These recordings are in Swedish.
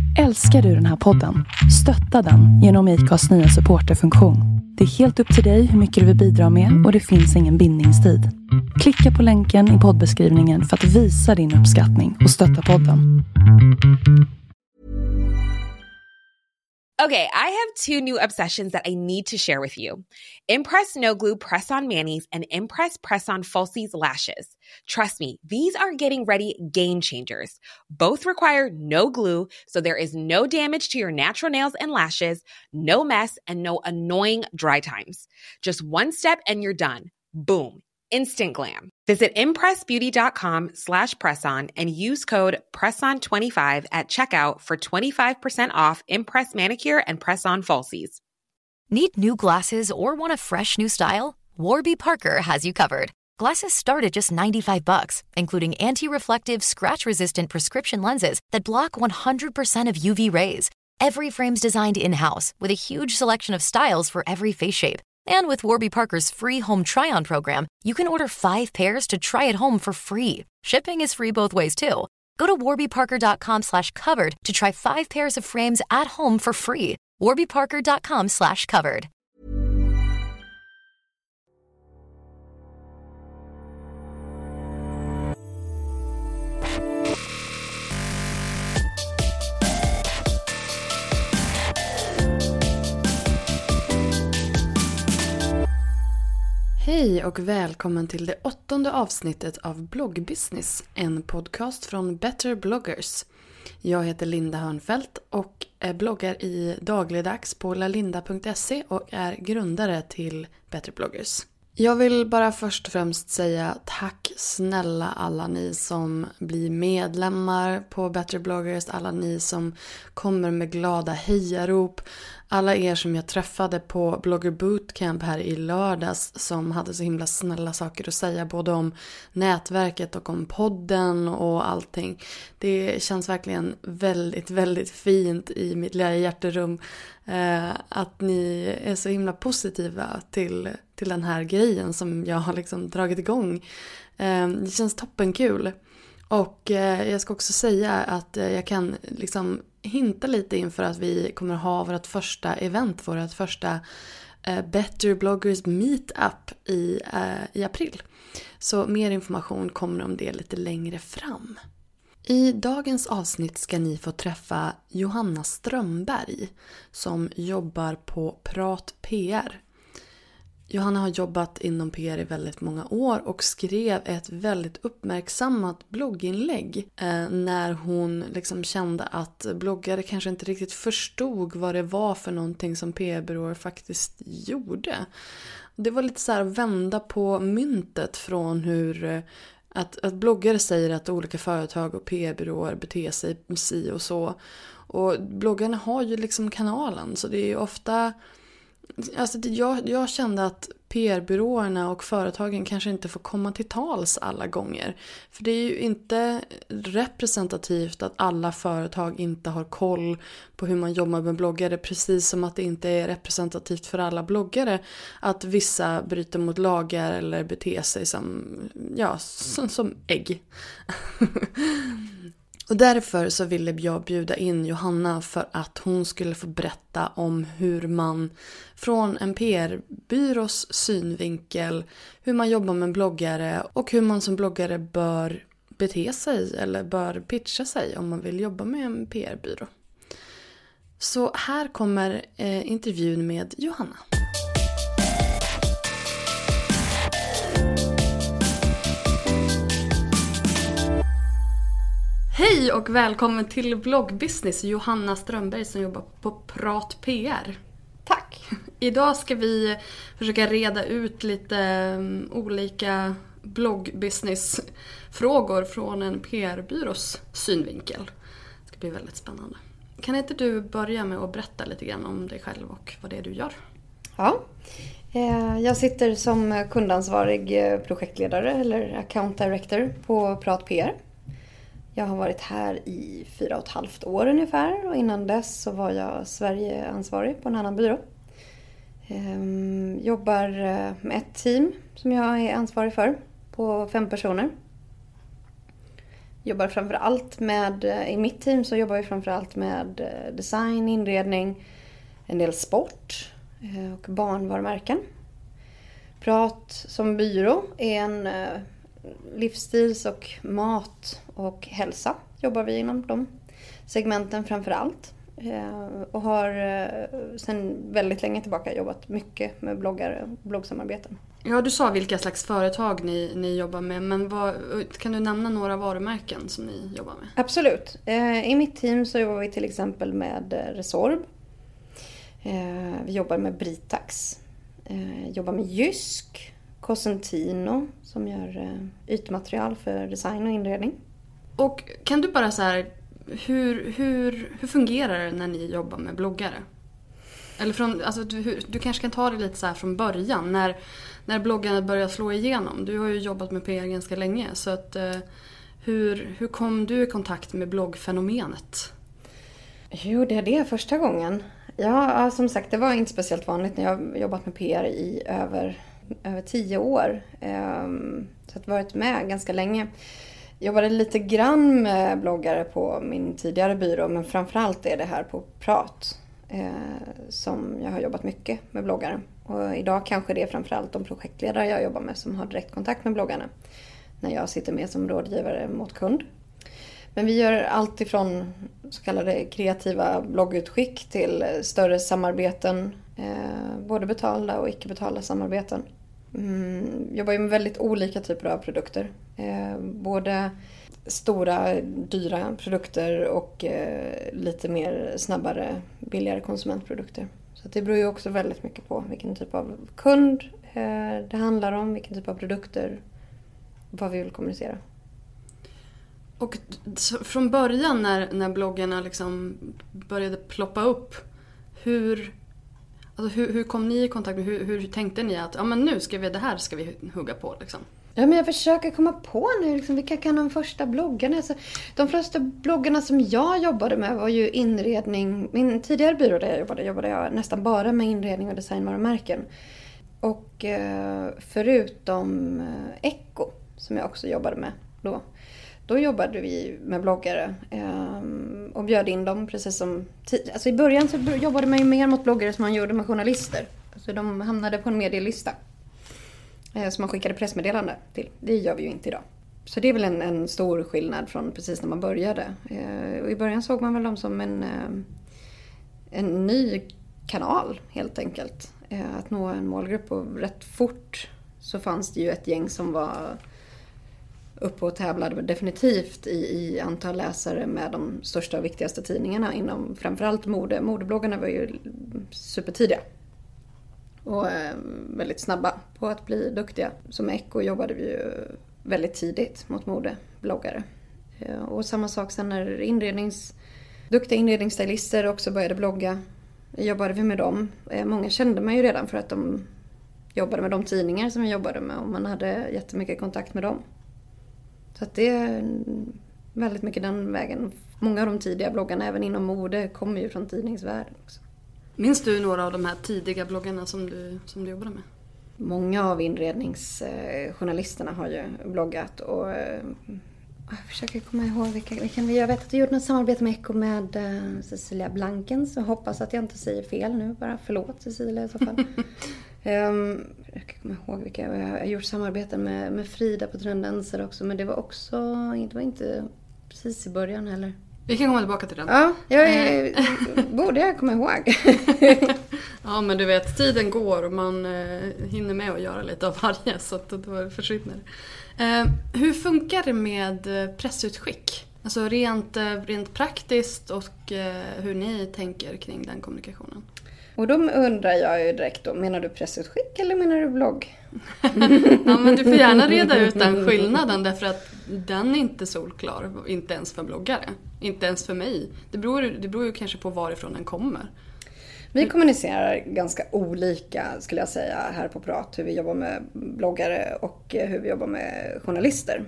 Älskar du den här podden? Stötta den genom IKAs nya supporterfunktion. Det är helt upp till dig hur mycket du vill bidra med och det finns ingen bindningstid. Klicka på länken i poddbeskrivningen för att visa din uppskattning och stötta podden. Okay, I have two new obsessions that I need to share with you. Impress No Glue Press-On Manis and Impress Press-On Falsies Lashes. Trust me, these are getting ready game changers. Both require no glue, so there is no damage to your natural nails and lashes, no mess, and no annoying dry times. Just one step and you're done. Boom. Instant glam. Visit impressbeauty.com/presson and use code PRESSON25 at checkout for 25% off Impress Manicure and Press-On Falsies. Need new glasses or want a fresh new style? Warby Parker has you covered. Glasses start at just $95, including anti-reflective, scratch-resistant prescription lenses that block 100% of UV rays. Every frame's designed in-house with a huge selection of styles for every face shape. And with Warby Parker's free home try-on program, you can order 5 pairs to try at home for free. Shipping is free both ways too. Go to warbyparker.com/covered to try 5 pairs of frames at home for free. warbyparker.com/covered. Hej och välkommen till det 8:e avsnittet av Bloggbusiness, en podcast från Better Bloggers. Jag heter Linda Hörnfeldt och bloggar i dagligdags på lalinda.se och är grundare till Better Bloggers. Jag vill bara först och främst säga tack snälla alla ni som blir medlemmar på Better Bloggers, alla ni som kommer med glada hejarop, alla er som jag träffade på Blogger Bootcamp här i lördags som hade så himla snälla saker att säga både om nätverket och om podden och allting. Det känns verkligen väldigt, väldigt fint i mitt lilla hjärterum att ni är så himla positiva till den här grejen som jag har liksom dragit igång. Det känns toppenkul. Och jag ska också säga att jag kan liksom hinta lite inför att vi kommer att ha vårt första event, vårt första Better Bloggers Meetup i april. Så mer information kommer om det lite längre fram. I dagens avsnitt ska ni få träffa Johanna Strömberg som jobbar på Prat PR. Johanna har jobbat inom PR i väldigt många år och skrev ett väldigt uppmärksammat blogginlägg när hon liksom kände att bloggare kanske inte riktigt förstod vad det var för någonting som PR-byråer faktiskt gjorde. Det var lite så här att vända på myntet från hur att bloggare säger att olika företag och PR-byråer beter sig si och så. Och bloggarna har ju liksom kanalen, så det är ju ofta... Alltså jag kände att PR-byråerna och företagen kanske inte får komma till tals alla gånger. För det är ju inte representativt att alla företag inte har koll på hur man jobbar med bloggare. Precis som att det inte är representativt för alla bloggare att vissa bryter mot lagar eller beter sig som ägg. Och därför så ville jag bjuda in Johanna för att hon skulle få berätta om hur man från en PR-byrås synvinkel, hur man jobbar med bloggare och hur man som bloggare bör bete sig eller bör pitcha sig om man vill jobba med en PR-byrå. Så här kommer intervjun med Johanna. Hej och välkommen till Bloggbusiness, Johanna Strömberg som jobbar på Prat PR. Tack! Idag ska vi försöka reda ut lite olika bloggbusinessfrågor från en PR-byrås synvinkel. Det ska bli väldigt spännande. Kan inte du börja med att berätta lite grann om dig själv och vad det är du gör? Ja, jag sitter som kundansvarig projektledare eller account director på Prat PR. Jag har varit här i 4,5 år ungefär och innan dess så var jag Sverige-ansvarig på en annan byrå. Jobbar med ett team som jag är ansvarig för på 5 personer. Jobbar framförallt med, i mitt team så jobbar vi framförallt med design, inredning, en del sport och barnvarumärken. Prat som byrå är en livsstils- och mat och hälsa. Jobbar vi inom de segmenten framförallt. Och har sedan väldigt länge tillbaka jobbat mycket med bloggare och bloggsamarbeten. Ja, du sa vilka slags företag ni jobbar med, men kan du nämna några varumärken som ni jobbar med? Absolut. I mitt team så jobbar vi till exempel med Resorb. Vi jobbar med Britax. Jobbar med Jysk, Cosentino som gör ytmaterial för design och inredning. Och kan du bara så här, hur fungerar det när ni jobbar med bloggare? Eller alltså, du kanske kan ta det lite så här från början, när bloggarna börjar slå igenom. Du har ju jobbat med PR ganska länge, så att, hur kom du i kontakt med bloggfenomenet? Jo, det första gången. Ja, som sagt, det var inte speciellt vanligt när jag jobbat med PR i över 10 år. Så att jag varit med ganska länge. Jag jobbade lite grann med bloggare på min tidigare byrå, men framförallt är det här på Prat som jag har jobbat mycket med bloggare. Och idag kanske det är framförallt de projektledare jag jobbar med som har direkt kontakt med bloggarna när jag sitter med som rådgivare mot kund. Men vi gör allt ifrån så kallade kreativa bloggutskick till större samarbeten, både betalda och icke betalda samarbeten. Jobbar ju med väldigt olika typer av produkter. Både stora, dyra produkter och lite mer snabbare, billigare konsumentprodukter. Så det beror ju också väldigt mycket på vilken typ av kund det handlar om, vilken typ av produkter, vad vi vill kommunicera. Och från början när bloggarna liksom började ploppa upp, hur kom ni i kontakt med, hur tänkte ni att men nu det här ska vi hugga på liksom? Ja, men jag försöker komma på nu liksom, vilka kan de första bloggarna? Alltså, de första bloggarna som jag jobbade med var ju inredning. Min tidigare byrå där jag jobbade jag nästan bara med inredning och designvarumärken. Och förutom Echo som jag också jobbade med då jobbade vi med bloggare och bjöd in dem precis som alltså i början så jobbade man ju mer mot bloggare som man gjorde med journalister. Alltså de hamnade på en medielista som man skickade pressmeddelande till. Det gör vi ju inte idag. Så det är väl en stor skillnad från precis när man började. Och i början såg man väl dem som en ny kanal helt enkelt. Att nå en målgrupp, och rätt fort så fanns det ju ett gäng som var uppe och tävlade definitivt i antal läsare med de största och viktigaste tidningarna inom framförallt mode. Modebloggarna var ju supertidiga och väldigt snabba på att bli duktiga. Som Echo jobbade vi ju väldigt tidigt mot modebloggare. Och samma sak sen när duktiga inredningsstylister också började blogga. Jobbade vi med dem. Många kände man ju redan för att de jobbade med de tidningar som vi jobbade med, och man hade jättemycket kontakt med dem. Så att det är väldigt mycket den vägen. Många av de tidiga bloggarna, även inom mode, kommer ju från tidningsvärlden också. Minns du några av de här tidiga bloggarna som du jobbade med? Många av inredningsjournalisterna har ju bloggat, och jag försöker komma ihåg vilken. Jag vet att jag gjorde något samarbete med Echo med Cecilia Blankens, så hoppas att jag inte säger fel nu, bara förlåt Cecilia i så fall. Jag kan komma ihåg vilka. Jag har gjort samarbeten med Frida på Tendenser också, men det var inte precis i början heller. Vi kan komma tillbaka till den. Ja, borde jag komma ihåg. Ja, men du vet, tiden går och man hinner med att göra lite av varje, så att då försvinner. Hur funkar det med pressutskick? Alltså rent praktiskt, och hur ni tänker kring den kommunikationen? Och då undrar jag ju direkt då, menar du pressutskick eller menar du blogg? Ja, men du får gärna reda ut den skillnaden, därför att den är inte solklar, inte ens för bloggare, inte ens för mig. Det beror ju kanske på varifrån den kommer. Vi kommunicerar ganska olika, skulle jag säga, här på Prat, hur vi jobbar med bloggare och hur vi jobbar med journalister.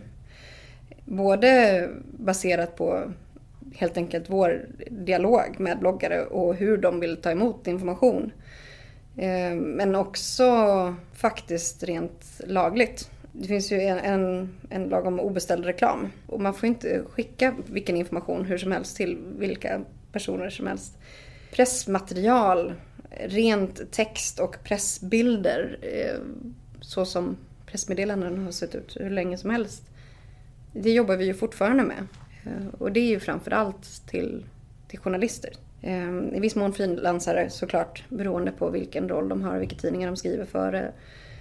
Både baserat på helt enkelt vår dialog med bloggare och hur de vill ta emot information. Men också faktiskt rent lagligt. Det finns ju en lag om obeställd reklam. Och man får inte skicka vilken information hur som helst till vilka personer som helst. Pressmaterial, rent text och pressbilder, så som pressmeddelanden har sett ut hur länge som helst. Det jobbar vi ju fortfarande med. Och det är ju framförallt till journalister. I viss mån frilansare såklart, beroende på vilken roll de har och vilka tidningar de skriver för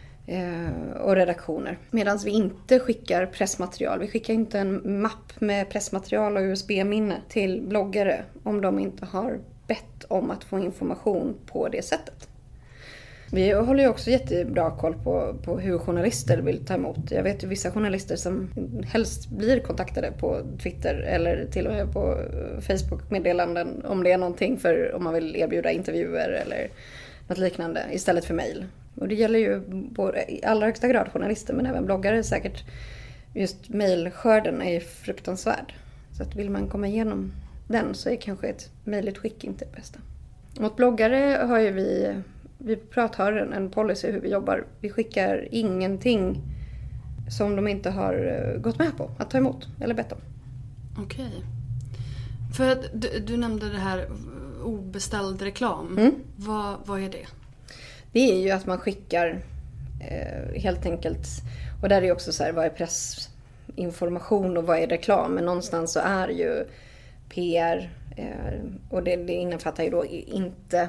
och redaktioner. Medan vi inte skickar pressmaterial. Vi skickar inte en mapp med pressmaterial och USB-minne till bloggare om de inte har bett om att få information på det sättet. Vi håller ju också jättebra koll på hur journalister vill ta emot. Jag vet ju vissa journalister som helst blir kontaktade på Twitter eller till och med på Facebook-meddelanden om det är någonting för om man vill erbjuda intervjuer eller något liknande istället för mejl. Och det gäller ju i allra högsta grad journalister men även bloggare säkert. Just mejlskörden är ju fruktansvärd. Så att vill man komma igenom den så är kanske ett mejlutskick inte det bästa. Mot bloggare har ju vi har en policy hur vi jobbar. Vi skickar ingenting som de inte har gått med på att ta emot eller bett om. Okej. För att du nämnde det här obeställd reklam. Vad är det? Det är ju att man skickar helt enkelt, och där är ju också så här, vad är pressinformation och vad är reklam? Men någonstans så är ju PR och det innefattar ju då inte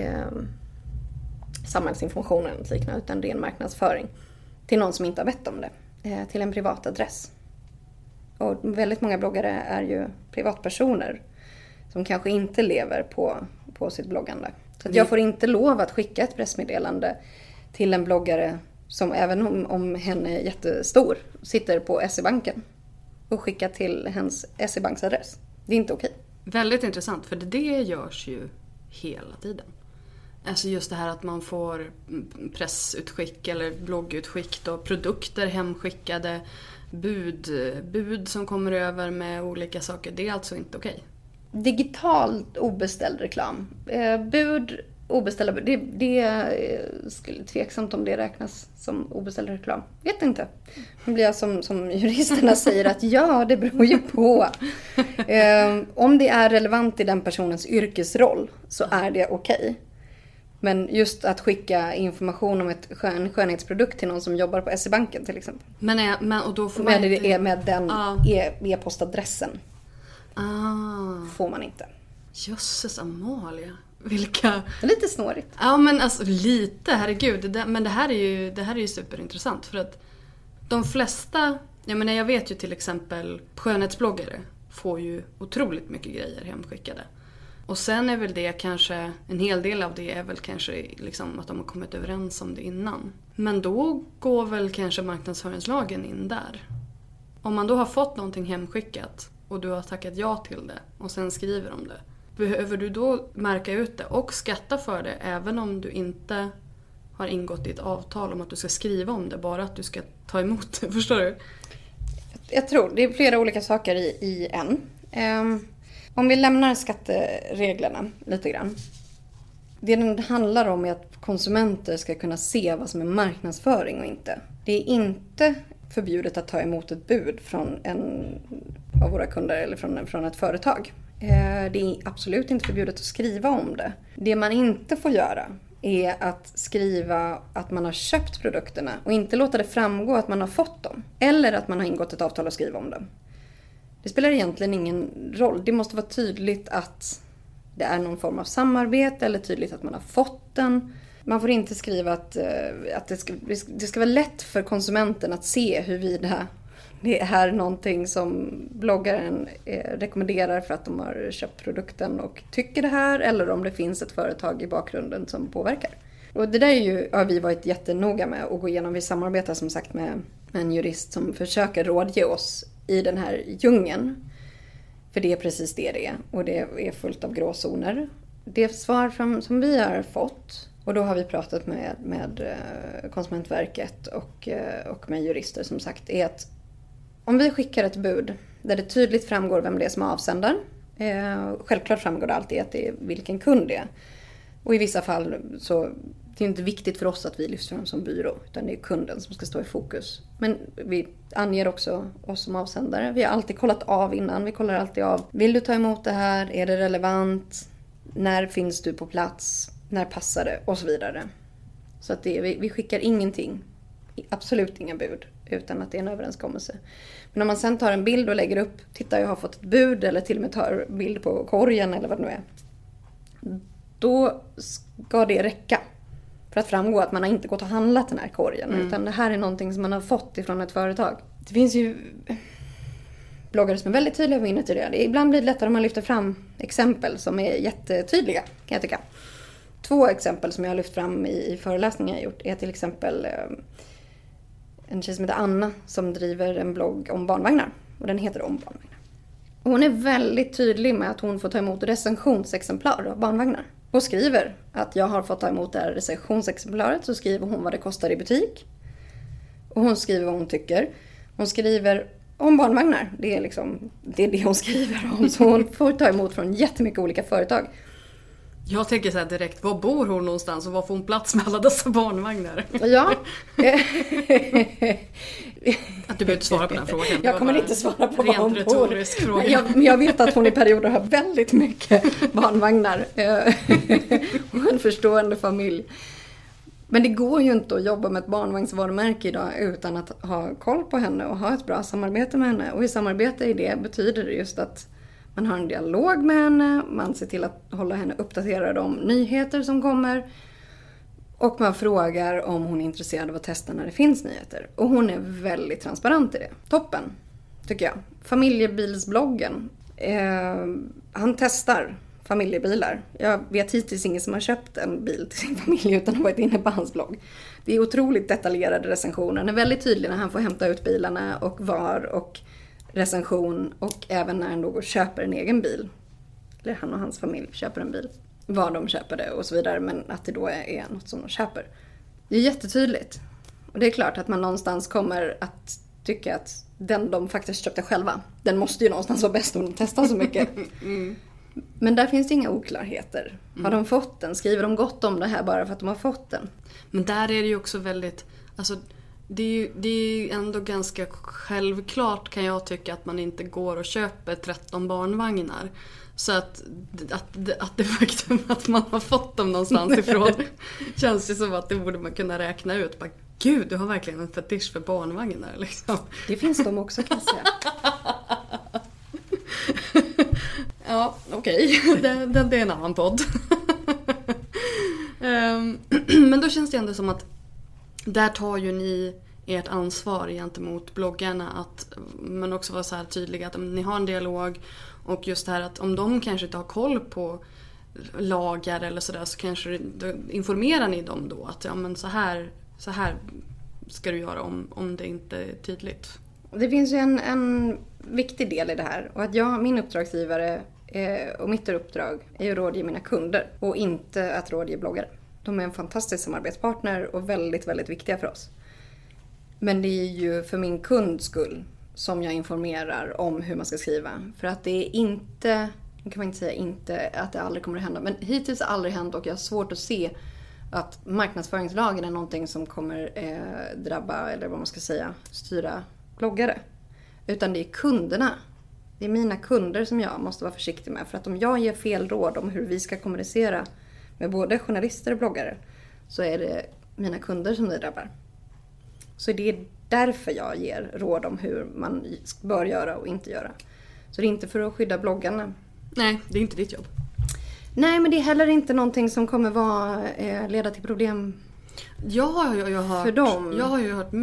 samhällsinformation eller liknande utan ren marknadsföring till någon som inte har bett om det, till en privat adress. Och väldigt många bloggare är ju privatpersoner som kanske inte lever på sitt bloggande. Så att jag får inte lov att skicka ett pressmeddelande till en bloggare som även om hen är jättestor sitter på SE-banken och skicka till hens SE-banks adress. Det är inte okej. Väldigt intressant, för det görs ju hela tiden. Alltså just det här att man får pressutskick eller bloggutskick och produkter hemskickade, bud som kommer över med olika saker. Det är alltså inte okej. Digitalt obeställd reklam. Bud, obeställda bud. Det skulle tveksamt om det räknas som obeställd reklam. Vet inte. Nu blir jag som juristerna säger att ja, det beror ju på. Om det är relevant i den personens yrkesroll så är det okej. Men just att skicka information om en skönhetsprodukt till någon som jobbar på SE-banken till exempel. Och då får man inte... med den e-postadressen. Får man inte. Jösses Amalia. Vilka... Det är lite snårigt. Ja, men alltså lite, herregud. Men det här är ju superintressant. För att de flesta... Jag vet ju till exempel skönhetsbloggare får ju otroligt mycket grejer hemskickade. Och sen är väl det kanske, en hel del av det är väl kanske liksom att de har kommit överens om det innan. Men då går väl kanske marknadsföringslagen in där. Om man då har fått någonting hemskickat och du har tackat ja till det och sen skriver om det. Behöver du då märka ut det och skatta för det även om du inte har ingått i ett avtal om att du ska skriva om det, bara att du ska ta emot det, förstår du? Jag tror det är flera olika saker i en. Om vi lämnar skattereglerna lite grann. Det den handlar om är att konsumenter ska kunna se vad som är marknadsföring och inte. Det är inte förbjudet att ta emot ett bud från en av våra kunder eller från ett företag. Det är absolut inte förbjudet att skriva om det. Det man inte får göra är att skriva att man har köpt produkterna och inte låta det framgå att man har fått dem. Eller att man har ingått ett avtal och skriva om dem. Det spelar egentligen ingen roll. Det måste vara tydligt att det är någon form av samarbete eller tydligt att man har fått den. Man får inte skriva att det ska vara lätt för konsumenten att se huruvida det är någonting som bloggaren rekommenderar för att de har köpt produkten och tycker det här, eller om det finns ett företag i bakgrunden som påverkar. Och det där har vi varit jättenoga med att gå igenom. Vi samarbetar som sagt med en jurist som försöker rådge oss i den här djungeln. För det är precis det är. Och det är fullt av gråzoner. Det svar som vi har fått, och då har vi pratat med Konsumentverket och med jurister som sagt, är att om vi skickar ett bud där det tydligt framgår vem det är som är avsändaren. Självklart framgår det alltid att det är vilken kund det är. Och i vissa fall så Det är inte viktigt för oss att vi lyfts fram som byrå, utan det är kunden som ska stå i fokus. Men vi anger också oss som avsändare. Vi har alltid kollat av innan. Vi kollar alltid av. Vill du ta emot det här? Är det relevant? När finns du på plats? När passar det? Och så vidare. Så att vi skickar ingenting. Absolut inga bud. Utan att det är en överenskommelse. Men om man sen tar en bild och lägger upp. Titta, jag har fått ett bud. Eller till och med tar bild på korgen eller vad det nu är. Då ska det räcka. För att framgå att man har inte gått och handlat den här korgen. Utan det här är någonting som man har fått ifrån ett företag. Det finns ju bloggare som är väldigt tydliga och mindre tydliga. Ibland blir det lättare om man lyfter fram exempel som är jättetydliga, kan jag tycka. 2 exempel som jag har lyft fram i föreläsningar jag gjort är till exempel en tjej som heter Anna som driver en blogg om barnvagnar. Och den heter Om barnvagnar. Och hon är väldigt tydlig med att hon får ta emot recensionsexemplar av barnvagnar. Och skriver att jag har fått ta emot det här recensionsexemplaret. Så skriver hon vad det kostar i butik. Och hon skriver vad hon tycker. Hon skriver om barnvagnar. Det är det hon skriver om. Så hon får ta emot från jättemycket olika företag. Jag tänker så här direkt, var bor hon någonstans och var får hon plats med alla dessa barnvagnar? Ja. Att du behöver inte svara på den frågan. Jag kommer inte svara på var hon bor. Fråga. Jag vet att hon i perioder har väldigt mycket barnvagnar. Och en förstående familj. Men det går ju inte att jobba med ett barnvagnsvarumärke idag utan att ha koll på henne och ha ett bra samarbete med henne. Och i samarbete i det betyder det just att man har en dialog med henne, man ser till att hålla henne uppdaterad om nyheter som kommer. Och man frågar om hon är intresserad av att testa när det finns nyheter. Och hon är väldigt transparent i det. Toppen, tycker jag. Familjebilsbloggen. Han testar familjebilar. Jag vet hittills ingen som har köpt en bil till sin familj utan har varit inne på hans blogg. Det är otroligt detaljerade recensioner. Han är väldigt tydlig när han får hämta ut bilarna och var och recension. Och även när han då köper en egen bil. Eller han och hans familj köper en bil. Var de köper det och så vidare. Men att det då är något som de köper. Det är jättetydligt. Och det är klart att man någonstans kommer att tycka att den de faktiskt köpte själva. Den måste ju någonstans vara bäst om de testar så mycket. Men där finns det inga oklarheter. Har de fått den? Skriver de gott om det här bara för att de har fått den? Men där är det ju också väldigt... Alltså, det är ju ändå ganska självklart kan jag tycka att man inte går och köper 13 barnvagnar. Så att det faktum att man har fått dem någonstans ifrån känns ju som att det borde man kunna räkna ut. Bara, gud, du har verkligen en fetisch för barnvagnar. Liksom. Det finns de också, kan jag säga. Ja, okej. Det är en annan podd. Men då känns det ändå som att där tar ju ni ert ansvar gentemot bloggarna men också vara så här tydliga att ni har en dialog och just det här att om de kanske inte har koll på lagar eller sådär så kanske då informerar ni dem då att ja, men så här ska du göra om det inte är tydligt. Det finns ju en viktig del i det här och att min uppdragsgivare och mitt uppdrag är att rådge mina kunder och inte att rådge bloggare. De är en fantastisk samarbetspartner och väldigt, väldigt viktiga för oss. Men det är ju för min kunds skull som jag informerar om hur man ska skriva. För att det är inte, kan man inte säga inte att det aldrig kommer att hända. Men hittills har det aldrig hänt och jag har svårt att se att marknadsföringslagen är någonting som kommer drabba, eller vad man ska säga, styra bloggare. Utan det är kunderna. Det är mina kunder som jag måste vara försiktig med. För att om jag ger fel råd om hur vi ska kommunicera med både journalister och bloggare så är det mina kunder som det drabbar. Så det är därför jag ger råd om hur man bör göra och inte göra. Så det är inte för att skydda bloggarna. Nej, det är inte ditt jobb. Nej, men det är heller inte någonting som kommer leda till problem för dem. Jag har ju hört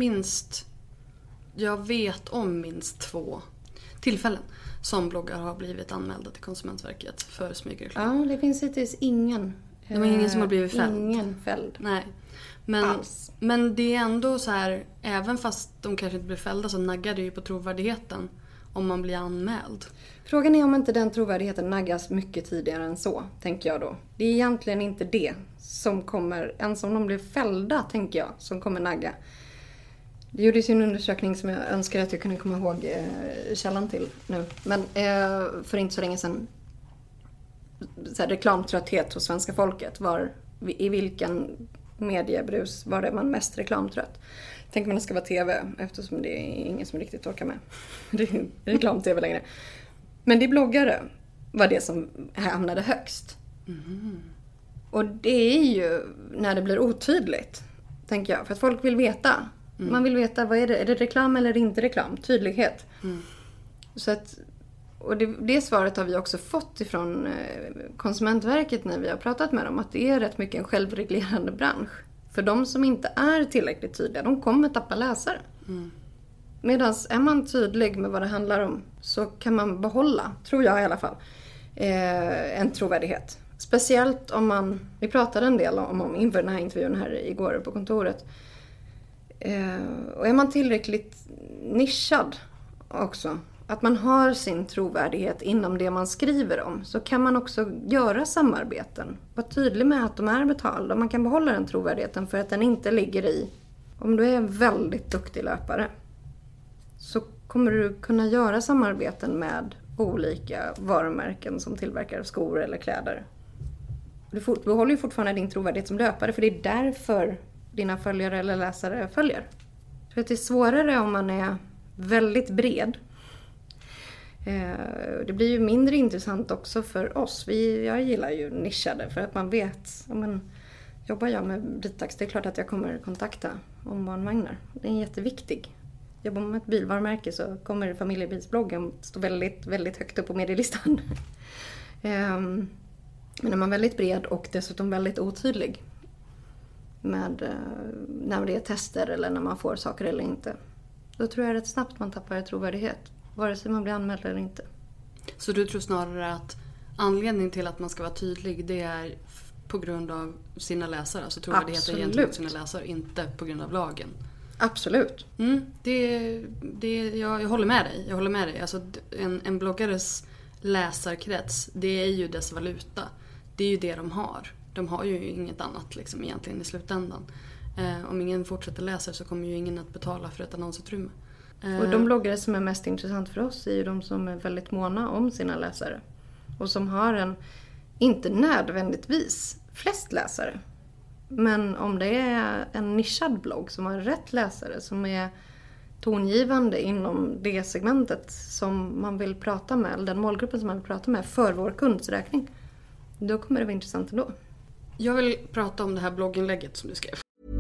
jag vet om minst 2 tillfällen som bloggar har blivit anmälda till Konsumentverket för smygreklam. Ja, det finns hittills ingen. Det var ingen som har blivit fälld. Ingen fälld. Nej. Men det är ändå så här, även fast de kanske inte blir fällda så naggar det ju på trovärdigheten om man blir anmäld. Frågan är om inte den trovärdigheten naggas mycket tidigare än så, tänker jag då. Det är egentligen inte det som kommer, ens om de blir fällda, tänker jag, som kommer nagga. Det gjordes ju en undersökning som jag önskar att jag kunde komma ihåg källan till nu. Men för inte så länge sedan, så här, reklamtrötthet hos svenska folket var i vilken mediebrus, var är man mest reklamtrött? Tänk man det ska vara tv, eftersom det är ingen som riktigt orkar med. Det är reklam-tv längre. Men det är bloggare var det som hamnade högst. Och det är ju när det blir otydligt, tänker jag. För att folk vill veta. Man vill veta, vad är det? Är det reklam eller inte reklam? Tydlighet. Så att, och det svaret har vi också fått ifrån Konsumentverket när vi har pratat med dem. Att det är rätt mycket en självreglerande bransch. För de som inte är tillräckligt tydliga, de kommer tappa läsare. Medan är man tydlig med vad det handlar om, så kan man behålla, tror jag i alla fall, en trovärdighet. Speciellt om man, vi pratade en del om inför den här intervjun här igår på kontoret. Och är man tillräckligt nischad också, att man har sin trovärdighet inom det man skriver om, så kan man också göra samarbeten. Var tydlig med att de är betalda. Man kan behålla den trovärdigheten för att den inte ligger i. Om du är en väldigt duktig löpare, så kommer du kunna göra samarbeten med olika varumärken som tillverkar skor eller kläder. Du behåller ju fortfarande din trovärdighet som löpare, för det är därför dina följare eller läsare följer. För att det är svårare om man är väldigt bred. Det blir ju mindre intressant också för oss. Jag gillar ju nischade, för att man vet, jobbar jag med Britax, det är klart att jag kommer kontakta om barnvagnar. Det är jätteviktig. Jobbar man med ett bilvarumärke så kommer familjebilsbloggen stå väldigt, väldigt högt upp på medielistan. Men är man väldigt bred och dessutom väldigt otydlig med när det är tester eller när man får saker eller inte, då tror jag rätt snabbt man tappar trovärdighet, vare sig man blir anmäld eller inte. Så du tror snarare att anledningen till att man ska vara tydlig, det är på grund av sina läsare, alltså trovärdigheten gentemot sina läsare, inte på grund av lagen? Absolut. Jag håller med dig. Jag håller med dig. Alltså, en bloggares läsarkrets, det är ju dess valuta. Det är ju det de har. De har ju inget annat liksom, egentligen i slutändan. Om ingen fortsätter läsa så kommer ju ingen att betala för ett annonsutrymme. Och de bloggare som är mest intressant för oss är ju de som är väldigt måna om sina läsare. Och som har inte nödvändigtvis flest läsare. Men om det är en nischad blogg som har rätt läsare, som är tongivande inom det segmentet som man vill prata med, eller den målgruppen som man vill prata med för vår kundsräkning, då kommer det vara intressant ändå. Jag vill prata om det här blogginlägget som du skrev.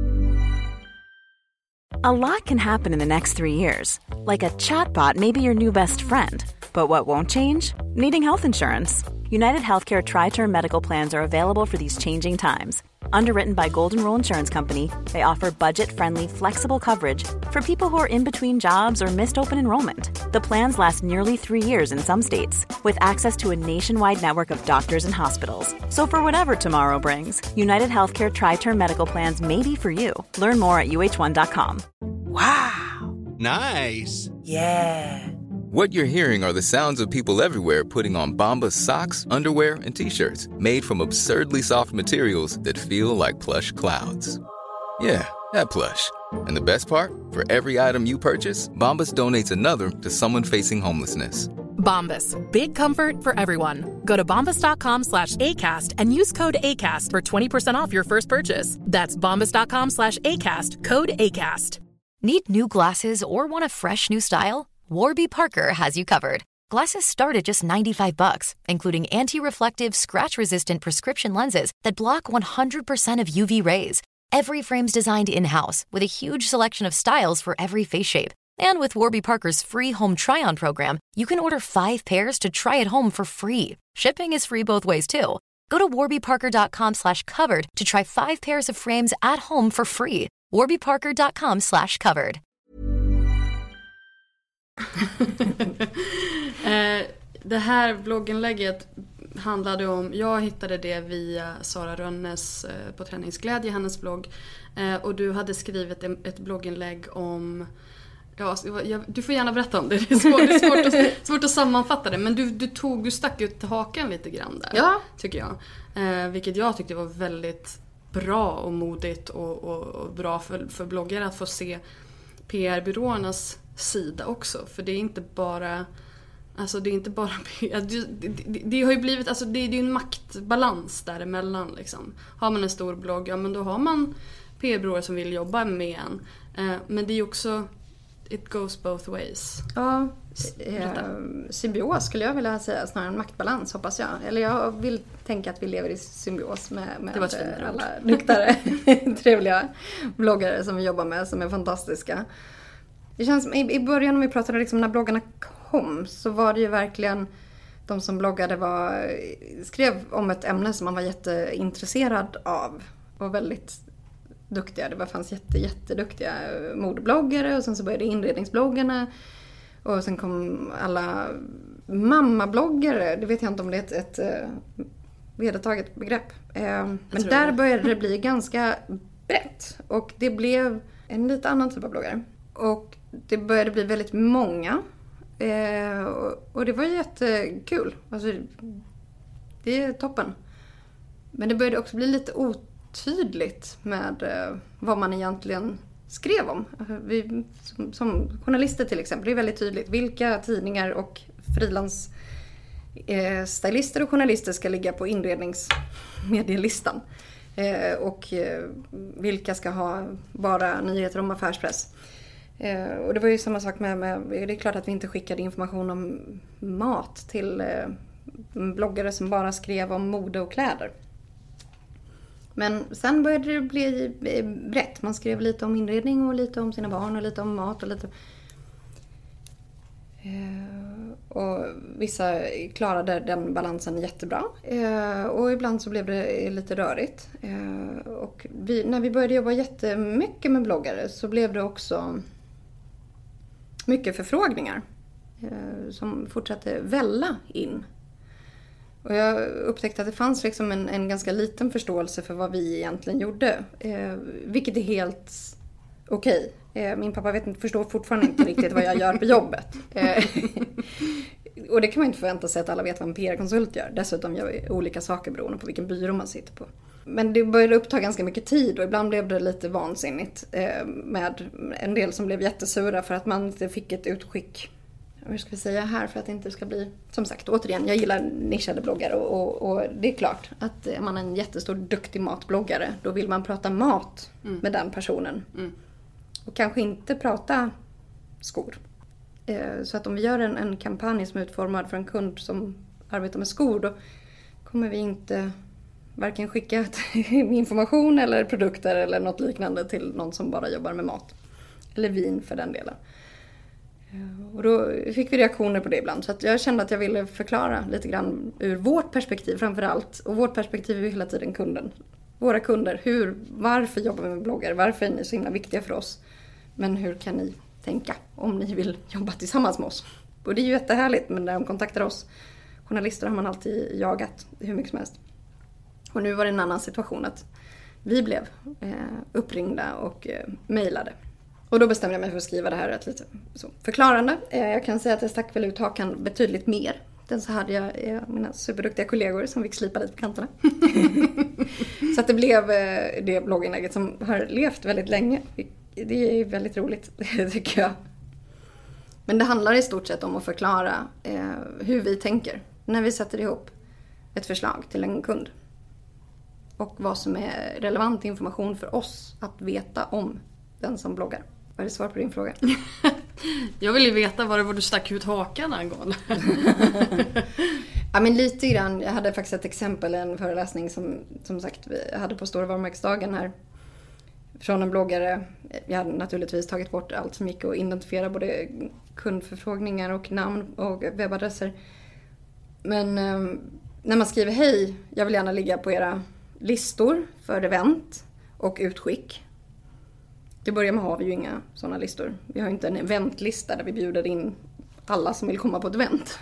A lot can happen in the next 3 years. Like a chatbot may be your new best friend. But what won't change? Needing health insurance. United Healthcare Tri-Term Medical Plans are available for these changing times. Underwritten by Golden Rule Insurance Company, they offer budget-friendly, flexible coverage for people who are in between jobs or missed open enrollment. The plans last nearly 3 years in some states, with access to a nationwide network of doctors and hospitals. So for whatever tomorrow brings, United Healthcare Tri-Term Medical Plans may be for you. Learn more at uh1.com. Wow. Nice. Yeah. What you're hearing are the sounds of people everywhere putting on Bombas socks, underwear, and T-shirts made from absurdly soft materials that feel like plush clouds. Yeah, that plush. And the best part? For every item you purchase, Bombas donates another to someone facing homelessness. Bombas. Big comfort for everyone. Go to bombas.com/ACAST and use code ACAST for 20% off your first purchase. That's bombas.com/ACAST. Code ACAST. Need new glasses or want a fresh new style? Warby Parker has you covered. Glasses start at just $95, including anti-reflective, scratch-resistant prescription lenses that block 100% of UV rays. Every frame's designed in-house with a huge selection of styles for every face shape. And with Warby Parker's free home try-on program, you can order 5 pairs to try at home for free. Shipping is free both ways, too. Go to warbyparker.com/covered to try 5 pairs of frames at home for free. warbyparker.com/covered. Det här blogginlägget handlade om, jag hittade det via Sara Rönnes på Träningsglädje, hennes blogg, och du hade skrivit ett blogginlägg om, du får gärna berätta om det, det är svårt att sammanfatta det, men du stack ut hakan lite grann där, ja, tycker jag, vilket jag tyckte var väldigt bra och modigt och bra för bloggare att få se PR-byråernas sida också, för det är inte bara, Alltså det är inte bara det har ju blivit, alltså det är ju en maktbalans däremellan liksom. Har man en stor blogg, ja men då har man PR-byråer som vill jobba med en. Men det är ju också, it goes both ways. Ja, symbios skulle jag vilja säga, snarare en maktbalans hoppas jag. Eller jag vill tänka att vi lever i symbios med alla duktiga, trevliga bloggare som vi jobbar med, som är fantastiska. Det känns som i början, om vi pratade liksom när bloggarna kom, så var det ju verkligen de som bloggade skrev om ett ämne som man var jätteintresserad av och väldigt duktiga. Det fanns jätteduktiga modebloggare, och sen så började inredningsbloggarna, och sen kom alla mammabloggare. Det vet jag inte om det är ett vedertaget begrepp. Men där började det bli ganska brett, och det blev en lite annan typ av bloggare. Och det började bli väldigt många. Och det var jättekul. Alltså, det är toppen. Men det började också bli lite otydligt med vad man egentligen skrev om. Vi, som journalister till exempel, det är väldigt tydligt vilka tidningar och frilansstylister och journalister ska ligga på inredningsmedielistan. Och vilka ska ha bara nyheter om affärspress. Och det var ju samma sak med det är klart att vi inte skickade information om mat till bloggare som bara skrev om mode och kläder. Men sen började det bli brett. Man skrev lite om inredning och lite om sina barn och lite om mat och lite. Och vissa klarade den balansen jättebra. Och ibland så blev det lite rörigt. Och när vi började jobba jättemycket med bloggare så blev det också mycket förfrågningar som fortsatte välla in. Och jag upptäckte att det fanns liksom en ganska liten förståelse för vad vi egentligen gjorde. Vilket är helt okej. Min pappa förstår fortfarande inte riktigt vad jag gör på jobbet. Och det kan man inte förvänta sig att alla vet vad en PR-konsult gör. Dessutom gör vi olika saker beroende på vilken byrå man sitter på. Men det började uppta ganska mycket tid, och ibland blev det lite vansinnigt med en del som blev jättesura för att man inte fick ett utskick. Hur ska vi säga här för att det inte ska bli... Som sagt, återigen, jag gillar nischade bloggar och det är klart att är man en jättestor duktig matbloggare, då vill man prata mat med den personen. Och kanske inte prata skor. Så att om vi gör en kampanj som är utformad för en kund som arbetar med skor, då kommer vi inte varken skicka information eller produkter eller något liknande till någon som bara jobbar med mat. Eller vin för den delen. Och då fick vi reaktioner på det ibland. Så att jag kände att jag ville förklara lite grann ur vårt perspektiv framförallt. Och vårt perspektiv är ju hela tiden kunden. Våra kunder. Varför jobbar vi med bloggar? Varför är ni så himla viktiga för oss? Men hur kan ni tänka om ni vill jobba tillsammans med oss? Och det är ju jättehärligt, men när de kontaktar oss journalister har man alltid jagat hur mycket som helst. Och nu var det en annan situation att vi blev uppringda och mejlade. Och då bestämde jag mig för att skriva det här rätt lite så förklarande. Jag kan säga att jag stack väl ut hakan betydligt mer. Den så hade jag mina superduktiga kollegor som fick slipa lite på kanterna. Så att det blev det blogginlägget som har levt väldigt länge. Det är väldigt roligt, tycker jag. Men det handlar i stort sett om att förklara hur vi tänker när vi sätter ihop ett förslag till en kund. Och vad som är relevant information för oss att veta om den som bloggar. Vad är det svar på din fråga? Jag vill ju veta vad du stack ut hakan angående. Ja, men lite grann. Jag hade faktiskt ett exempel, en föreläsning som sagt vi hade på Stora varumärkesdagen här. Från en bloggare. Jag hade naturligtvis tagit bort allt som gick att identifiera, både kundförfrågningar och namn och webbadresser. Men när man skriver hej, jag vill gärna ligga på era listor för event och utskick. Till början med har vi ju inga sådana listor. Vi har inte en eventlista där vi bjuder in alla som vill komma på ett event.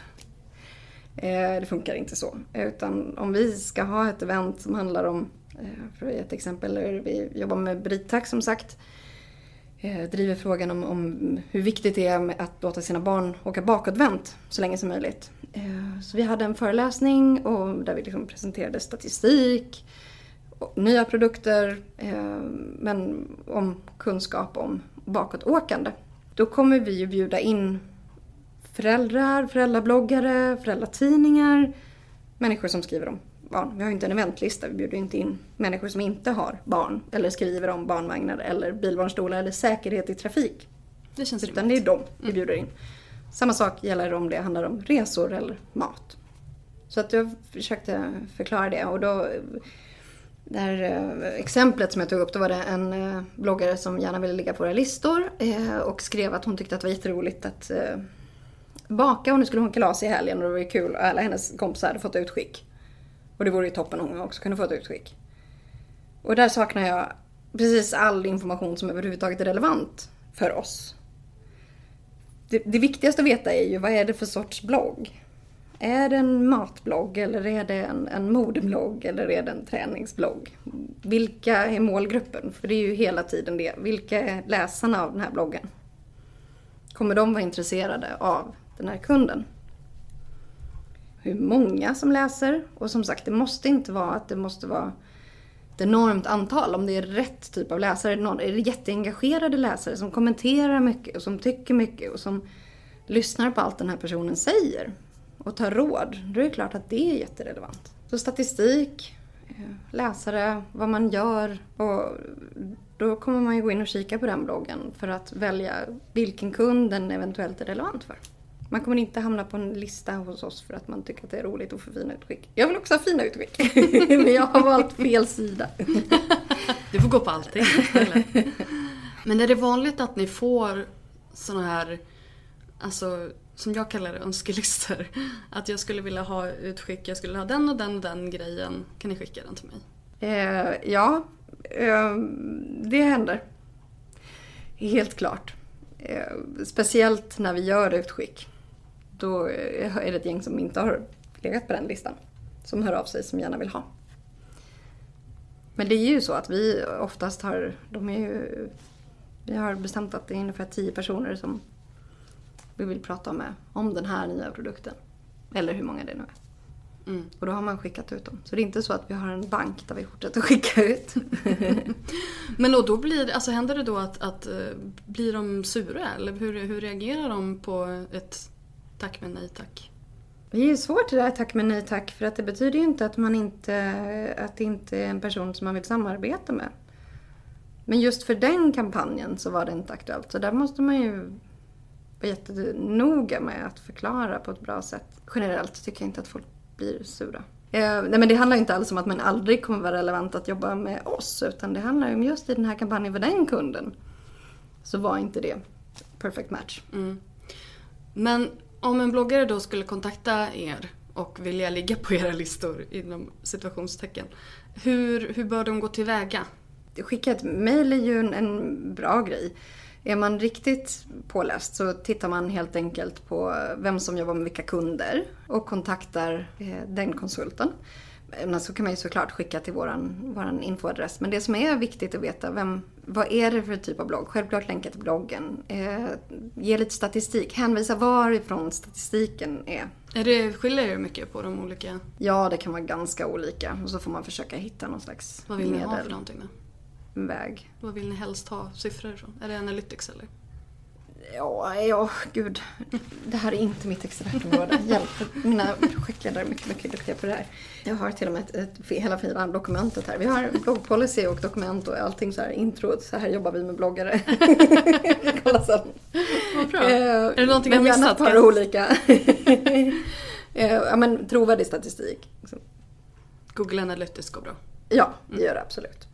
Det funkar inte så. Utan om vi ska ha ett event som handlar om, för ett exempel, vi jobbar med Britax som sagt. Driver frågan om hur viktigt det är att låta sina barn åka bakåtvänt så länge som möjligt. Så vi hade en föreläsning och där vi liksom presenterade statistik, nya produkter, men om kunskap om bakåtåkande. Då kommer vi ju bjuda in föräldrar, föräldrabloggare, föräldratidningar, människor som skriver om barn. Vi har ju inte en eventlista, vi bjuder inte in människor som inte har barn eller skriver om barnvagnar eller bilbarnstolar eller säkerhet i trafik. Det känns rimligt. Utan det är dem vi bjuder in. Samma sak gäller om det handlar om resor eller mat. Så att jag försökte förklara det. Och då, det här exemplet som jag tog upp, då var det en bloggare som gärna ville ligga på våra listor. Och skrev att hon tyckte att det var jätteroligt att baka. Och nu skulle hon kalas i helgen och det var ju kul. Och alla hennes kompisar hade fått utskick. Och det vore ju toppen om hon också kunde få ett utskick. Och där saknar jag precis all information som överhuvudtaget är relevant för oss. Det viktigaste att veta är ju, vad är det för sorts blogg? Är det en matblogg eller är det en modeblogg eller är det en träningsblogg? Vilka är målgruppen? För det är ju hela tiden det. Vilka är läsarna av den här bloggen? Kommer de vara intresserade av den här kunden? Hur många som läser? Och som sagt, det måste inte vara att det måste vara ett enormt antal. Om det är rätt typ av läsare. Är det jätteengagerade läsare som kommenterar mycket och som tycker mycket och som lyssnar på allt den här personen säger och tar råd, då är det klart att det är jätterelevant. Så statistik, läsare, vad man gör, och då kommer man ju gå in och kika på den bloggen för att välja vilken kund den eventuellt är relevant för. Man kommer inte hamna på en lista hos oss för att man tycker att det är roligt att få fina utskick. Jag vill också ha fina utskick, men jag har valt fel sida. Du får gå på allting. Men är det vanligt att ni får såna här, alltså som jag kallar det, önskelistor? Att jag skulle vilja ha utskick, jag skulle ha den och den och den grejen. Kan ni skicka den till mig? Ja, det händer. Helt klart. Speciellt när vi gör utskick. Då är det ett gäng som inte har legat på den listan. Som hör av sig, som gärna vill ha. Men det är ju så att vi oftast har... Vi har bestämt att det är ungefär 10 personer som vi vill prata med om den här nya produkten. Eller hur många det nu är. Mm. Och då har man skickat ut dem. Så det är inte så att vi har en bank där vi fortsätter skicka ut. Men då blir, alltså händer det då att blir de sura? Eller hur reagerar de på ett tack men nej tack? Det är ju svårt det där tack men nej tack. För att det betyder ju inte att det inte är en person som man vill samarbeta med. Men just för den kampanjen så var det inte aktuellt. Så där måste man ju vara jättenoga med att förklara på ett bra sätt. Generellt tycker jag inte att folk blir sura. Nej, men det handlar inte alls om att man aldrig kommer vara relevant att jobba med oss. Utan det handlar om just i den här kampanjen för den kunden. Så var inte det perfect match. Mm. Men om en bloggare då skulle kontakta er och vilja ligga på era listor inom situationstecken. Hur bör de gå tillväga? Skicka ett mejl är ju en bra grej. Är man riktigt påläst så tittar man helt enkelt på vem som jobbar med vilka kunder och kontaktar den konsulten. Men så kan man ju såklart skicka till våran infoadress. Men det som är viktigt att veta, vad är det för typ av blogg? Självklart länka till bloggen. Ge lite statistik. Hänvisa varifrån statistiken är. Skiljer det mycket på de olika? Ja, det kan vara ganska olika. Och så får man försöka hitta någon slags Vad vill ni ha för någonting då? Väg. Vad vill ni helst ha siffror ifrån? Är det Analytics eller? Ja, gud. Det här är inte mitt expertområde. Hjälp. Mina projektledare är mycket, mycket duktiga på det här. Jag har till och med hela fina dokumentet här. Vi har bloggpolicy och dokument och allting så här intro. Så här jobbar vi med bloggare. Kolla sen. Vad bra. Är det någonting jag missat? Men gärna olika. Ja, men trovärdig statistik. Google Analytics går bra. Ja, det gör det absolut.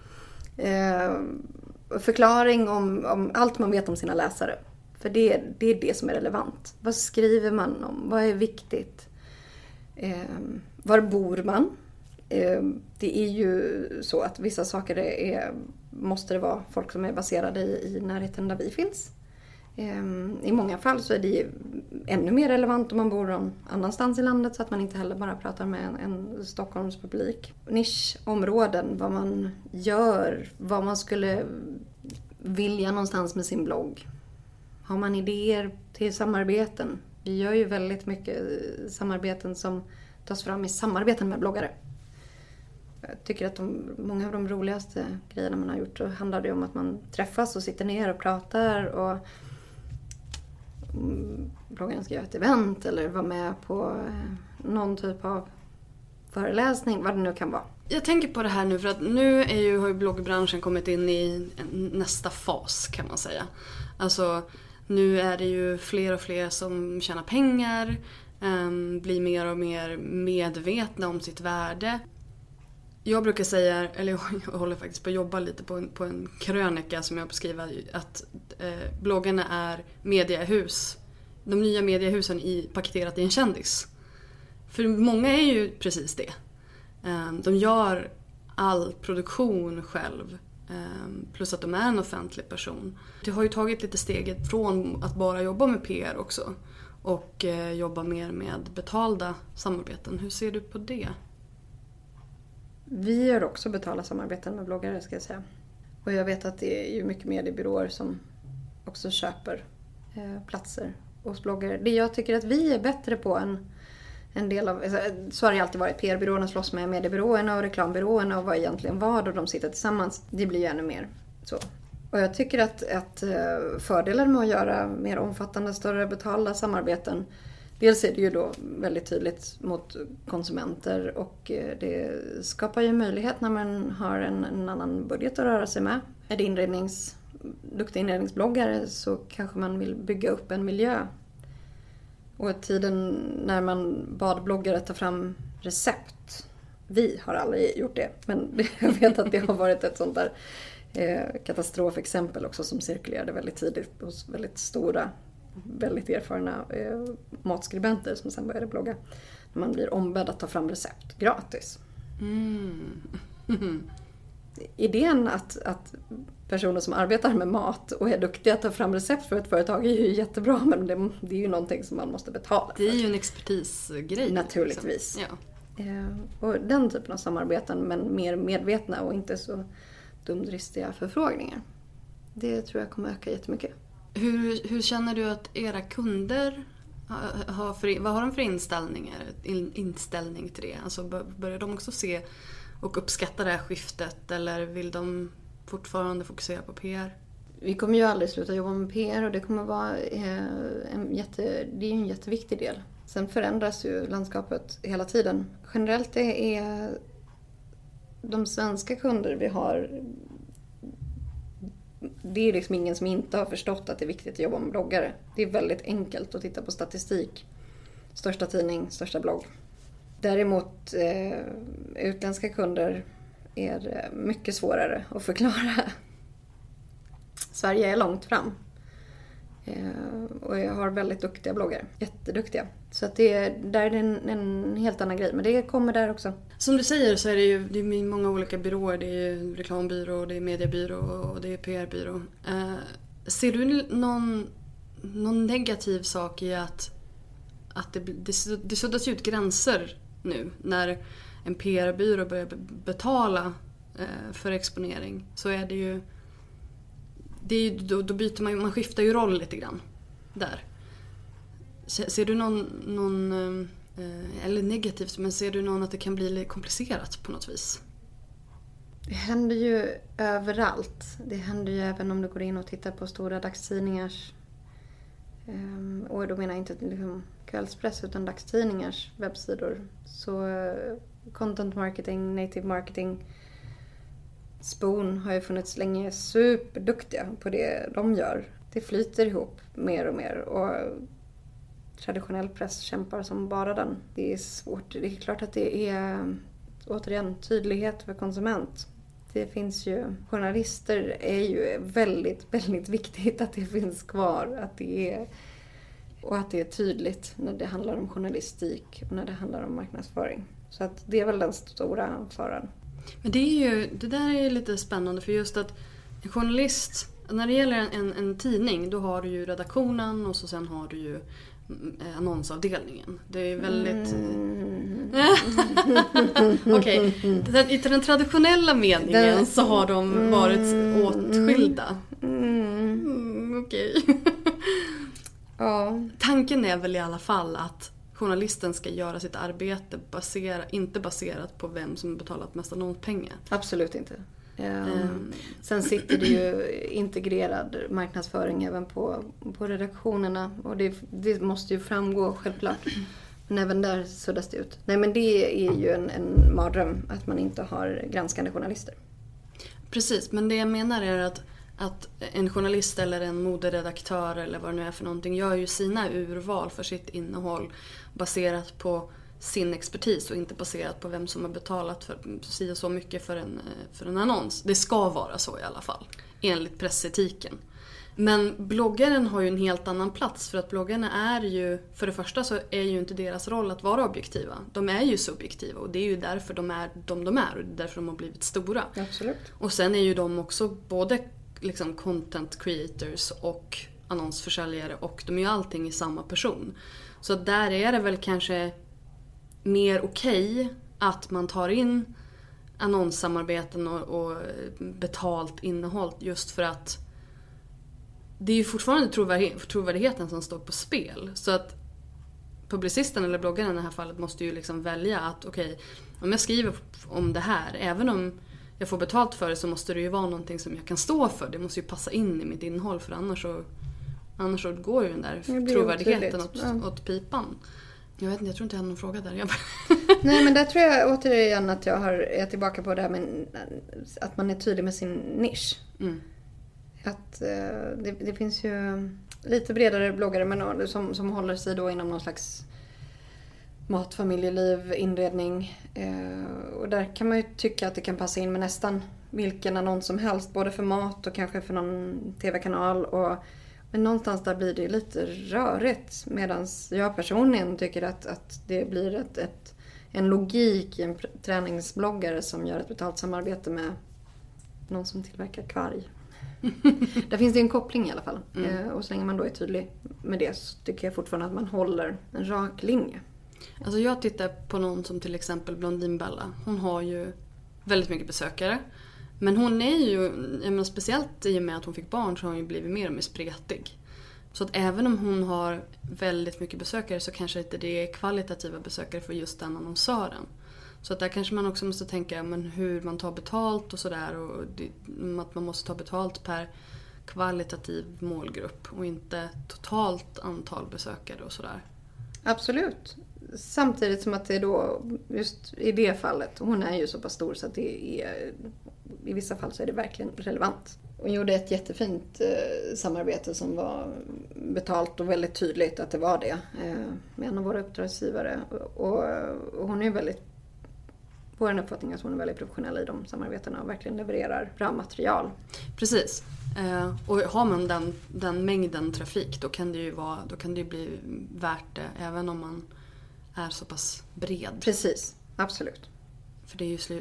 Förklaring om allt man vet om sina läsare. För det är det som är relevant. Vad skriver man om? Vad är viktigt? Var bor man? Det är ju så att vissa saker måste det vara folk som är baserade i närheten där vi finns. I många fall så är det ännu mer relevant om man bor någon annanstans i landet så att man inte heller bara pratar med en Stockholmspublik. Nischområden, vad man gör, vad man skulle vilja någonstans med sin blogg. Har man idéer till samarbeten? Vi gör ju väldigt mycket samarbeten som tas fram i samarbeten med bloggare. Jag tycker att många av de roligaste grejerna man har gjort så handlar det om att man träffas och sitter ner och pratar och bloggaren ska göra ett event eller vara med på någon typ av föreläsning, vad det nu kan vara. Jag tänker på det här nu för att nu har ju bloggbranschen kommit in i nästa fas kan man säga. Alltså nu är det ju fler och fler som tjänar pengar, blir mer och mer medvetna om sitt värde. Jag brukar säga, eller jag håller faktiskt på att jobba lite på en krönika som jag beskriver, att bloggarna är mediehus. De nya mediehusen paketerat i en kändis. För många är ju precis det. De gör all produktion själv. Plus att de är en offentlig person. Det har ju tagit lite steget från att bara jobba med PR också. Och jobba mer med betalda samarbeten. Hur ser du på det? Vi gör också betalda samarbeten med bloggare ska jag säga. Och jag vet att det är ju mycket mediebyråer som också köper platser hos bloggare. Det jag tycker att vi är bättre på en del av, så har det alltid varit, PR-byråerna slåss med mediebyråerna och reklambyråerna och vad egentligen vad och de sitter tillsammans. Det blir ju ännu mer så. Och jag tycker att fördelen med att göra mer omfattande, större betalda samarbeten, dels är det ju då väldigt tydligt mot konsumenter och det skapar ju möjlighet när man har en annan budget att röra sig med. Är det duktiga inredningsbloggare så kanske man vill bygga upp en miljö. Och tiden när man bad bloggare ta fram recept, vi har aldrig gjort det, men jag vet att det har varit ett sånt där katastrofexempel också som cirkulerade väldigt tidigt hos väldigt stora, väldigt erfarna matskribenter som sen började blogga. När man blir ombedd att ta fram recept gratis. Idén att personer som arbetar med mat och är duktiga att ta fram recept för ett företag är ju jättebra, men det är ju någonting som man måste betala för. Det är ju en expertisgrej. Naturligtvis. Liksom. Ja. Och den typen av samarbeten, men mer medvetna och inte så dumdristiga förfrågningar. Det tror jag kommer öka jättemycket. Hur känner du att era kunder vad har de för inställning till det? Alltså börjar de också se och uppskatta det här skiftet eller vill de fortfarande fokusera på PR? Vi kommer ju aldrig sluta jobba med PR och det kommer vara det är en jätteviktig del. Sen förändras ju landskapet hela tiden. Generellt det är de svenska kunder vi har, det är liksom ingen som inte har förstått att det är viktigt att jobba med bloggare. Det är väldigt enkelt att titta på statistik. Största tidning, största blogg. Däremot utländska kunder är mycket svårare att förklara. Sverige är långt fram. Och jag har väldigt duktiga bloggare. Jätteduktiga. Så att där är det en helt annan grej. Men det kommer där också. Som du säger så är det är många olika byråer. Det är ju reklambyrå, det är mediebyrå och det är PR-byrå. Ser du någon negativ sak i att det suddas ut gränser nu när en PR-byrå börjar betala för exponering, så är det ju då byter man skiftar ju roll lite grann där. Ser du någon eller negativt, men ser du någon att det kan bli lite komplicerat på något vis? Det händer ju överallt. Det händer ju även om du går in och tittar på stora dagstidningars och då menar jag inte liksom kvällspress utan dagstidningars webbsidor. Så content marketing, native marketing, Spoon har ju funnits länge, superduktiga på det de gör. Det flyter ihop mer och mer och traditionell press kämpar som bara den. Det är svårt. Det är klart att det är återigen tydlighet för konsument. Det finns ju, journalister är ju väldigt, väldigt viktigt att det finns kvar. Att det är tydligt när det handlar om journalistik och när det handlar om marknadsföring. Så att det är väl den stora faran. Men det där är lite spännande för just att en journalist, när det gäller en tidning, då har du ju redaktionen och så sen har du ju annonsavdelningen. Det är väldigt... Okej. I den traditionella meningen så har de varit åtskilda. Okej. Ja. Tanken är väl i alla fall att journalisten ska göra sitt arbete inte baserat på vem som betalat mest annonspengar. Absolut inte. Sen sitter det ju integrerad marknadsföring även på redaktionerna. Och det måste ju framgå självklart. Men även där suddas det ut. Nej, men det är ju en mardröm att man inte har granskande journalister. Precis, men det jag menar är att en journalist eller en moderedaktör eller vad det nu är för någonting gör ju sina urval för sitt innehåll baserat på sin expertis och inte baserat på vem som har betalat för så mycket för en annons. Det ska vara så i alla fall, enligt pressetiken. Men bloggaren har ju en helt annan plats, för att bloggarna är ju, för det första så är ju inte deras roll att vara objektiva. De är ju subjektiva och det är ju därför de är de är och det är därför de har blivit stora. Absolut. Och sen är ju de också både liksom content creators och annonsförsäljare, och de är ju allting i samma person. Så där är det väl kanske mer okej att man tar in annonssamarbeten och betalt innehåll, just för att det är ju fortfarande trovärdigheten som står på spel. Så att publicisten eller bloggaren i det här fallet måste ju liksom välja att okej, om jag skriver om det här, även om jag får betalt för det, så måste det ju vara någonting som jag kan stå för. Det måste ju passa in i mitt innehåll, för annars så går ju den där trovärdigheten åt pipan. Jag tror inte jag hade någon fråga där. Nej, men där tror jag återigen att jag är tillbaka på det här med att man är tydlig med sin nisch. Mm. Att det finns ju lite bredare bloggare men som håller sig då inom någon slags mat, familjeliv, inredning. Och där kan man ju tycka att det kan passa in med nästan vilken annons som helst. Både för mat och kanske för någon tv-kanal. Men någonstans där blir det lite rörigt. Medan jag personligen tycker att det blir en logik i en träningsbloggare som gör ett betalt samarbete med någon som tillverkar kvarg. Där finns det en koppling i alla fall. Och så länge man då är tydlig med det så tycker jag fortfarande att man håller en rak linje. Alltså jag tittar på någon som till exempel Blondinbella. Hon har ju väldigt mycket besökare. Men hon är ju, speciellt i och med att hon fick barn, så har hon ju blivit mer och mer spretig. Så att även om hon har väldigt mycket besökare så kanske inte det är kvalitativa besökare för just den annonsören. Så att där kanske man också måste tänka hur man tar betalt och sådär. Och att man måste ta betalt per kvalitativ målgrupp och inte totalt antal besökare och sådär. Absolut. Samtidigt som att det då, just i det fallet, hon är ju så pass stor så att det är, i vissa fall så är det verkligen relevant. Hon gjorde ett jättefint samarbete som var betalt och väldigt tydligt att det var det. Med en av våra uppdragsgivare. Och hon är ju väldigt, vår uppfattning att hon är väldigt professionell i de samarbetena och verkligen levererar bra material. Precis. Och har man den mängden trafik, då kan det ju bli värt det även om man är så pass bred. Precis, absolut. För det är ju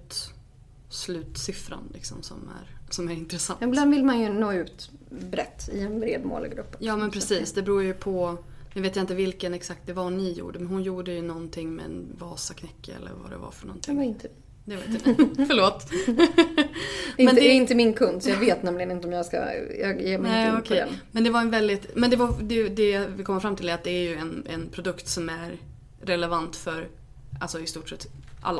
slutsiffran liksom som är intressant. Ibland vill man ju nå ut brett i en bred målgrupp. Ja, men precis. Det beror ju på, nu vet jag inte vilken exakt det var ni gjorde, men hon gjorde ju någonting med en Vasaknäcke eller vad det var för någonting. Det var inte. Det var inte. Förlåt. Men det är inte min kund, så jag vet nämligen inte om jag ger mig inte in på den. Men det var en väldigt, men det vi kommer fram till är att det är ju en produkt som är relevant för, alltså i stort sett alla.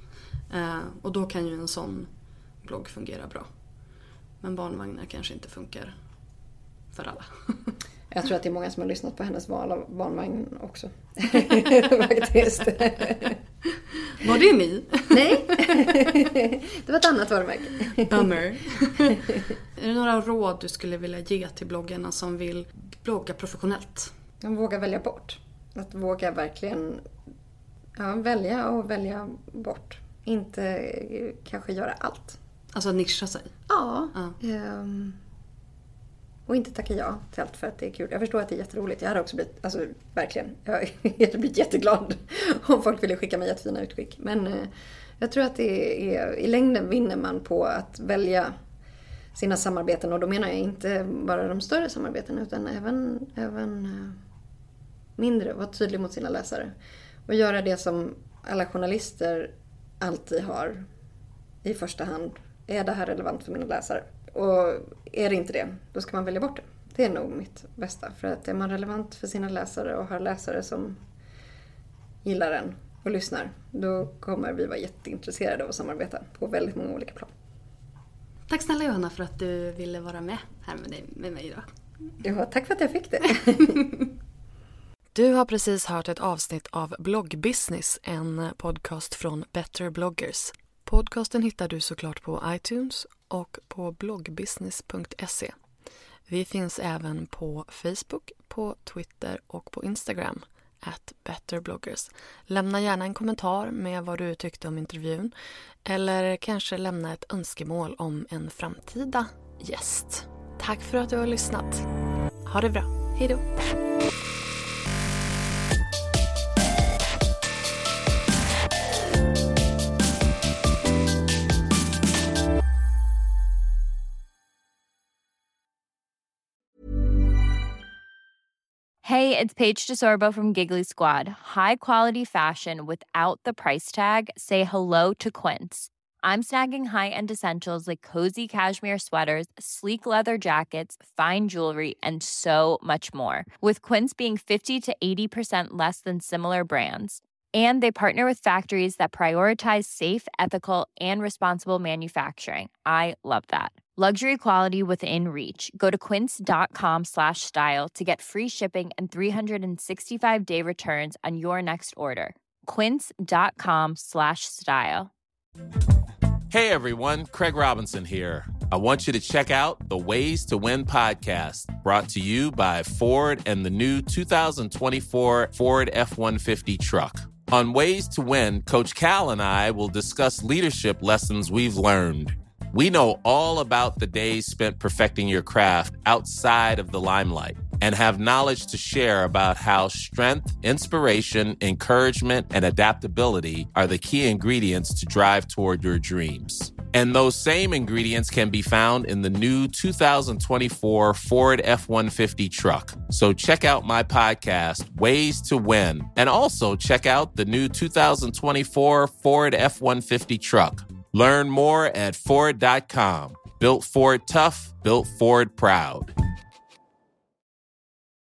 Och då kan ju en sån blogg fungera bra. Men barnvagnar kanske inte funkar för alla. Jag tror att det är många som har lyssnat på hennes val av barnvagn också. Faktiskt. Var det ni? Nej. Det var ett annat varumärke. Bummer. Är det några råd du skulle vilja ge till bloggarna som vill blogga professionellt? De vågar välja bort. Att våga verkligen välja och välja bort. Inte kanske göra allt. Alltså nischa sig? Ja. Och inte tacka ja till allt för att det är kul. Jag förstår att det är jätteroligt. Jag hade också blivit, alltså verkligen, jag hade blivit jätteglad om folk ville skicka mig jättefina utskick. Men jag tror att det är, i längden vinner man på att välja sina samarbeten. Och då menar jag inte bara de större samarbeten utan även mindre. Vara tydlig mot sina läsare. Och göra det som alla journalister alltid har i första hand. Är det här relevant för mina läsare? Och är det inte det, då ska man välja bort det. Det är nog mitt bästa. För att är man relevant för sina läsare och har läsare som gillar den och lyssnar, då kommer vi vara jätteintresserade av att samarbeta på väldigt många olika plan. Tack snälla Johanna för att du ville vara med här med mig idag. Ja, tack för att jag fick det. Du har precis hört ett avsnitt av Bloggbusiness, en podcast från Better Bloggers. Podcasten hittar du såklart på iTunes och på bloggbusiness.se. Vi finns även på Facebook, på Twitter och på Instagram @betterbloggers. Lämna gärna en kommentar med vad du tyckte om intervjun eller kanske lämna ett önskemål om en framtida gäst. Tack för att du har lyssnat. Ha det bra. Hej då! Hey, it's Paige DeSorbo from Giggly Squad. High quality fashion without the price tag. Say hello to Quince. I'm snagging high-end essentials like cozy cashmere sweaters, sleek leather jackets, fine jewelry, and so much more. With Quince being 50 to 80% less than similar brands. And they partner with factories that prioritize safe, ethical, and responsible manufacturing. I love that. Luxury quality within reach. Go to quince.com/style to get free shipping and 365-day returns on your next order. Quince.com/style. Hey everyone, Craig Robinson here. I want you to check out the Ways to Win podcast, brought to you by Ford and the new 2024 Ford F-150 truck. On Ways to Win, Coach Cal and I will discuss leadership lessons we've learned. We know all about the days spent perfecting your craft outside of the limelight and have knowledge to share about how strength, inspiration, encouragement, and adaptability are the key ingredients to drive toward your dreams. And those same ingredients can be found in the new 2024 Ford F-150 truck. So check out my podcast, Ways to Win, and also check out the new 2024 Ford F-150 truck. Learn more at Ford.com. Built Ford tough, built Ford proud.